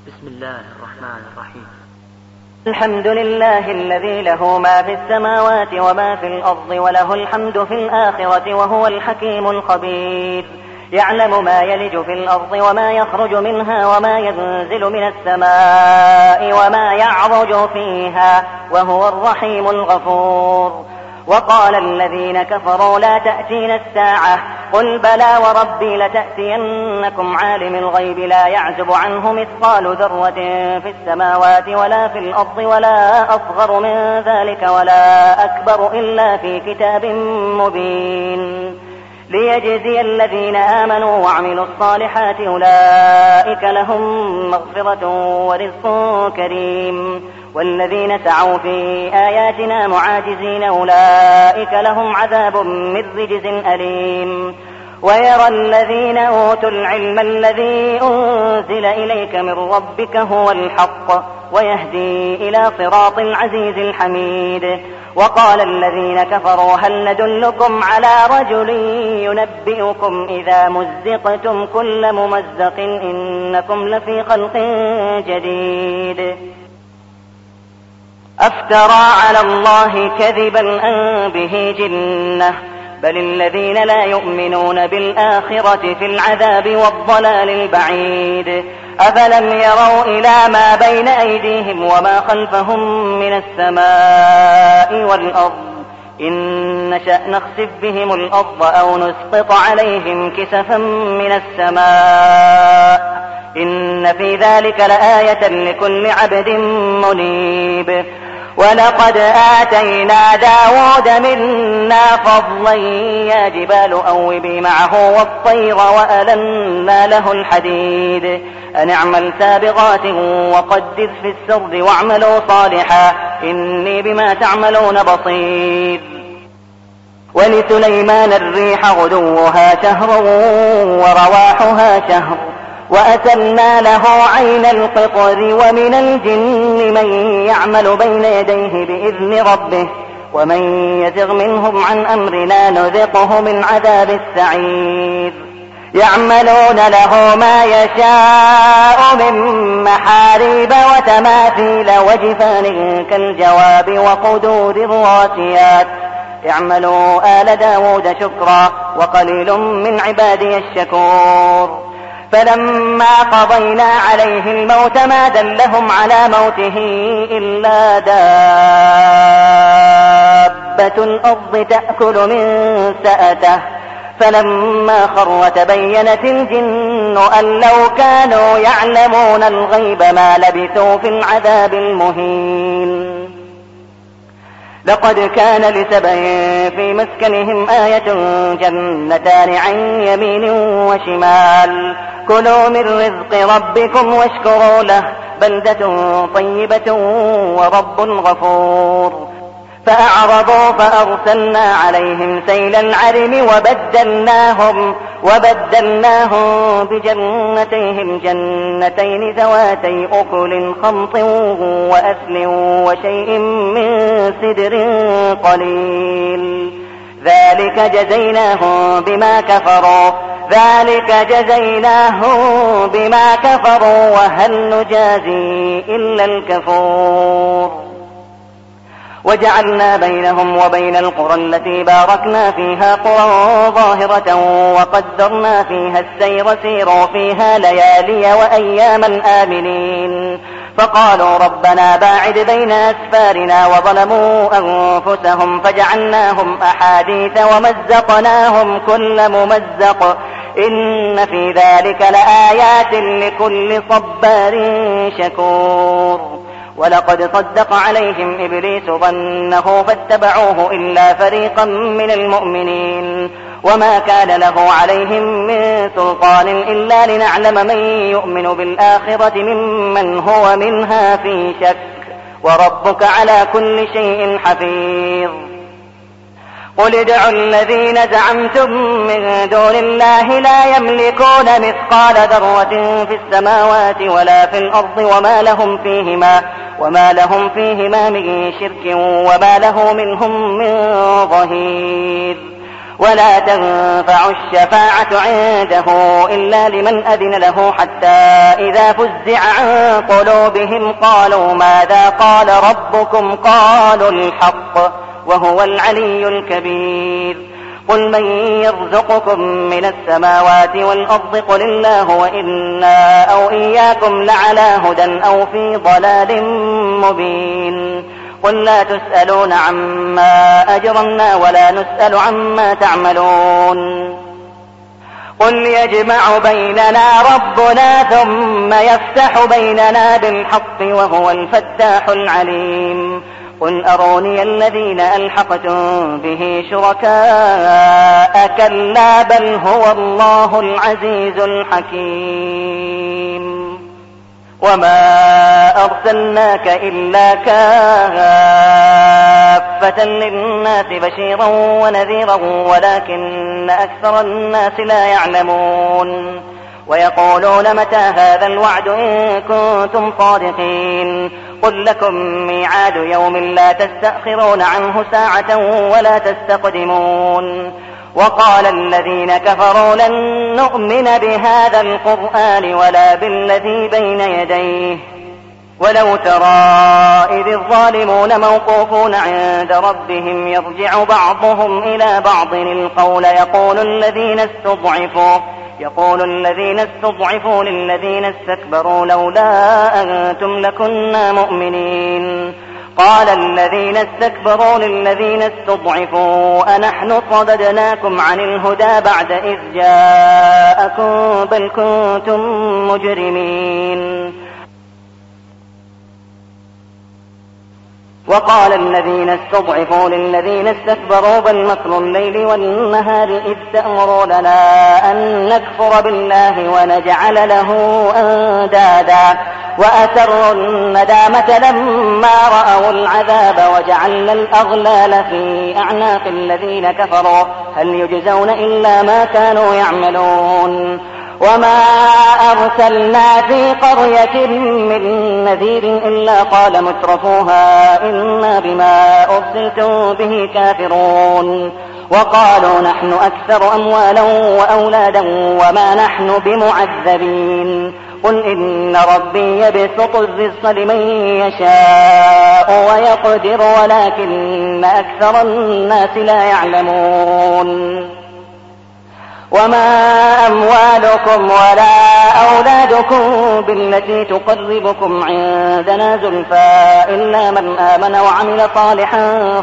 بسم الله الرحمن الرحيم. الحمد لله الذي له ما في السماوات وما في الأرض وله الحمد في الآخرة وهو الحكيم الخبير. يعلم ما يلج في الأرض وما يخرج منها وما ينزل من السماء وما يعرج فيها وهو الرحيم الغفور. وقال الذين كفروا لا تأتينا الساعة قل بلى وربي لتأتينكم عالم الغيب لا يعزب عنه مثقال ذرة في السماوات ولا في الأرض ولا أصغر من ذلك ولا أكبر إلا في كتاب مبين ليجزي الذين آمنوا وعملوا الصالحات أولئك لهم مغفرة ورزق كريم. والذين سعوا في آياتنا معاجزين أولئك لهم عذاب من رجز أليم. ويرى الذين أوتوا العلم الذي أنزل إليك من ربك هو الحق ويهدي إلى صراط العزيز الحميد. وقال الذين كفروا هل ندلكم على رجل ينبئكم إذا مزقتم كل ممزق إنكم لفي خلق جديد. أفترى على الله كذبا أم به جنة بل الذين لا يؤمنون بالآخرة في العذاب والضلال البعيد. أفلم يروا إلى ما بين أيديهم وما خلفهم من السماء والأرض إن نشأ نخسف بهم الأرض أو نسقط عليهم كسفا من السماء إن في ذلك لآية لكل عبد منيب. ولقد آتينا داود منا فضلا يا جبال أوبي معه والطير وألنا له الحديد أن اعمل سابغات وقدر في السرد واعملوا صالحا إني بما تعملون بصير. ولسليمان الريح غدوها شهر ورواحها شهر وأسلنا له عين القطر ومن الجن من يعمل بين يديه بإذن ربه ومن يزغ منهم عن أمرنا نذقه من عذاب السعير. يعملون له ما يشاء من محاريب وتماثيل وجفان كالجواب وقدور الراسيات اعملوا آل داود شكرا وقليل من عبادي الشكور. فلما قضينا عليه الموت ما دلهم على موته إلا دابة الأرض تأكل من سأته فلما خر تبينت الجن أن لو كانوا يعلمون الغيب ما لبثوا في العذاب المهين. لقد كان لسبع في مسكنهم آية جنتان عن يمين وشمال كلوا من رزق ربكم واشكروا له بلدة طيبة ورب غفور. فأعرضوا فأرسلنا عليهم سيل العرم وبدلناهم بجنتيهم جنتين ذواتي أكل خمط وأثل وشيء من سدر قليل ذلك جزيناهم بما كفروا وهل نجازي إلا الكفور. وجعلنا بينهم وبين القرى التي باركنا فيها قرى ظاهرة وقدرنا فيها السير سيروا فيها ليالي وأياما آمنين. فقالوا ربنا باعد بين أسفارنا وظلموا أنفسهم فجعلناهم أحاديث ومزقناهم كل ممزق إن في ذلك لآيات لكل صبار شكور. ولقد صدق عليهم إبليس ظنه فاتبعوه إلا فريقا من المؤمنين وما كان له عليهم من سلطان إلا لنعلم من يؤمن بالآخرة ممن هو منها في شك وربك على كل شيء حفيظ. قل ادعوا الذين زعمتم من دون الله لا يملكون مثقال ذرة في السماوات ولا في الأرض وما لهم فيهما من شرك وما له منهم من ظهير. ولا تنفع الشفاعة عنده إلا لمن أذن له حتى إذا فزع عن قلوبهم قالوا ماذا قال ربكم قالوا الحق وهو العلي الكبير قل من يرزقكم من السماوات والأرض قل الله وإنا أو إياكم لعلى هدى أو في ضلال مبين قل لا تسألون عما أجرمنا ولا نسأل عما تعملون قل يجمع بيننا ربنا ثم يفتح بيننا بالحق وهو الفتاح العليم قل أروني الذين ألحقتم به شركاء كلا بل هو الله العزيز الحكيم وما أرسلناك إلا كافة للناس بشيرا ونذيرا ولكن أكثر الناس لا يعلمون ويقولون متى هذا الوعد إن كنتم صادقين قل لكم ميعاد يوم لا تستأخرون عنه ساعة ولا تستقدمون وقال الذين كفروا لن نؤمن بهذا القرآن ولا بالذي بين يديه ولو ترى إذ الظالمون موقوفون عند ربهم يرجع بعضهم إلى بعض القول يقول الذين استضعفوا للذين استكبروا لولا أنتم لكنا مؤمنين قال الذين استكبروا للذين استضعفوا أنحن صددناكم عن الهدى بعد إذ جاءكم بل كنتم مجرمين وقال الذين استضعفوا للذين استكبروا بل مكر الليل والنهار إذ تأمروننا أن نكفر بالله ونجعل له أندادا وأسروا الندامة لما رأوا العذاب وجعلنا الأغلال في أعناق الذين كفروا هل يجزون إلا ما كانوا يعملون وما أرسلنا في قرية من نذير إلا قال مترفوها إنا بما أرسلتم به كافرون وقالوا نحن أكثر أموالا وأولادا وما نحن بمعذبين قل إن ربي يبسط الرزق لمن يشاء ويقدر ولكن أكثر الناس لا يعلمون وما أموالكم ولا أولادكم بالتي تقربكم عندنا زلفى إلا من آمن وعمل صالحا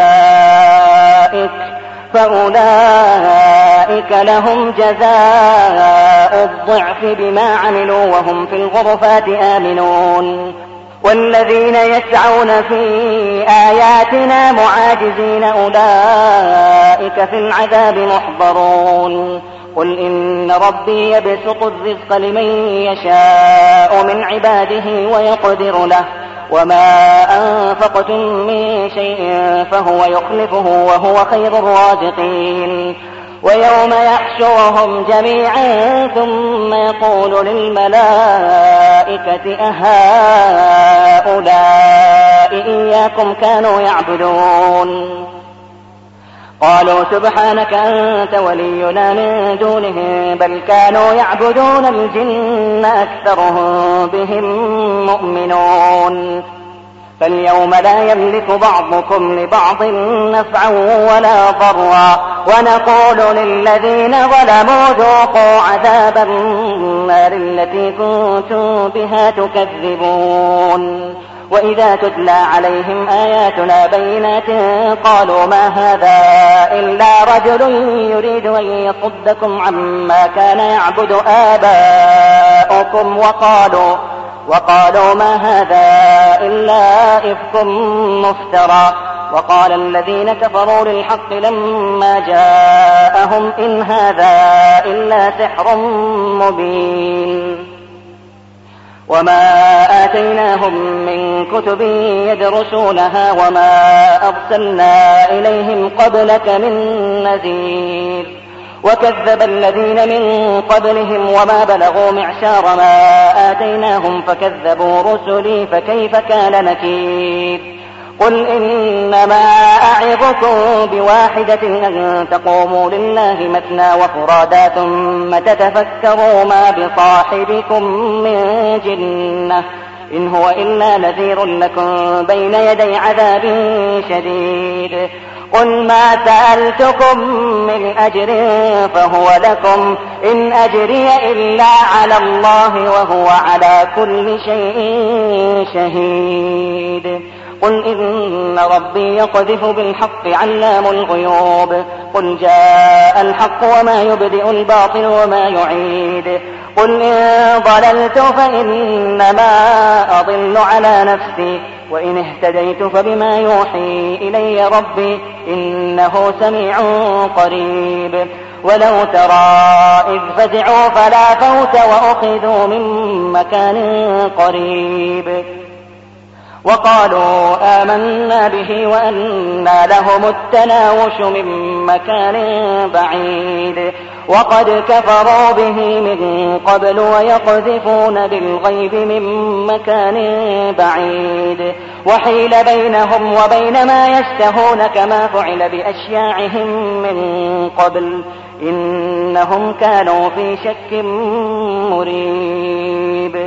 فأولئك لهم جزاء الضعف بما عملوا وهم في الغرفات آمنون والذين يسعون في آياتنا معاجزين أولئك في العذاب محضرون قل إن ربي يبسط الرزق لمن يشاء من عباده ويقدر له وما أنفقتم من شيء فهو يخلفه وهو خير الرازقين ويوم يحشرهم جميعا ثم يقول للملائكة أهؤلاء إياكم كانوا يعبدون قالوا سبحانك أنت ولينا من دونهم بل كانوا يعبدون الجن أكثرهم بهم مؤمنون فاليوم لا يملك بعضكم لبعض نفعا ولا ضرا ونقول للذين ظلموا ذوقوا عذاب النار التي كنتم بها تكذبون وإذا تتلى عليهم آياتنا بينات قالوا ما هذا إلا رجل يريد أن يصدكم عما كان يعبد آباؤكم وقالوا ما هذا إلا إفك مفترى وقال الذين كفروا للحق لما جاءهم إن هذا إلا سحر مبين وما آتيناهم من كتب يدرسونها وما أرسلنا إليهم قبلك من نذير وكذب الذين من قبلهم وما بلغوا معشار ما آتيناهم فكذبوا رسلي فكيف كان نكير قل إنما أعظكم بواحدة أن تقوموا لله مثنى وفرادا ثم تتفكروا ما بصاحبكم من جنة إن هو إلا نذير لكم بين يدي عذاب شديد. قل ما سألتكم من أجر فهو لكم إن أجري إلا على الله وهو على كل شيء شهيد. قل إن ربي يقذف بالحق علام الغيوب. قل جاء الحق وما يبدئ الباطل وما يعيد. قل إن ضللت فإنما أضل على نفسي وإن اهتديت فبما يوحي إلي ربي إنه سميع قريب. ولو ترى إذ فزعوا فلا فوت وأخذوا من مكان قريب وقالوا آمنا به وأنى لهم التناوش من مكان بعيد وقد كفروا به من قبل ويقذفون بالغيب من مكان بعيد وحيل بينهم وبين ما يشتهون كما فعل بأشياعهم من قبل إنهم كانوا في شك مريب.